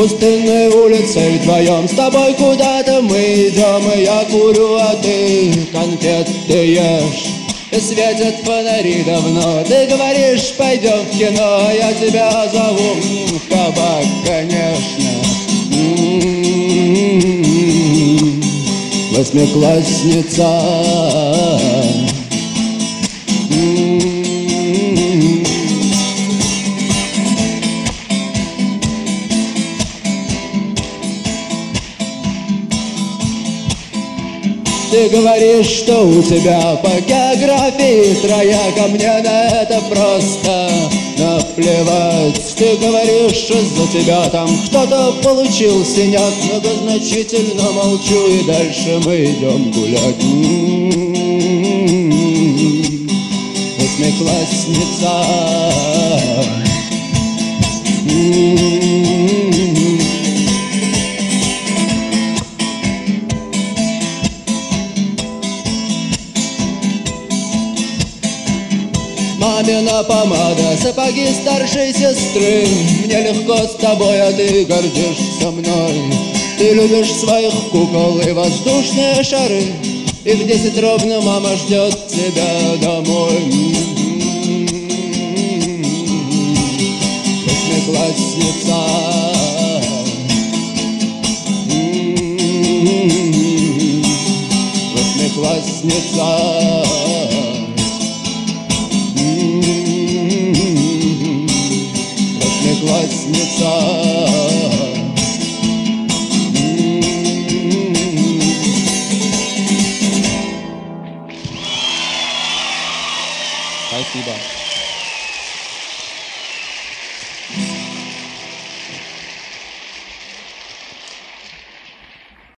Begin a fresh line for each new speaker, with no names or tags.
пустынной улицей вдвоем с тобой куда-то мы идем, и я курю, а ты конфеты ешь. И светят фонари давно, ты говоришь, пойдем в кино, а я тебя зову в кабак, конечно. Восьмиклассница. Ты говоришь, что у тебя по географии трояка, мне на это просто наплевать. Ты говоришь, из-за тебя там кто-то получил синяк, многозначительно молчу, и дальше мы идем гулять. Восьмиклассница. Мамина помада, сапоги старшей сестры. Мне легко с тобой, а ты гордишься мной. Ты любишь своих кукол и воздушные шары, и в 10 ровно мама ждет тебя домой. Восьмиклассница. Восьмиклассница. Восьмиклассница. Спасибо.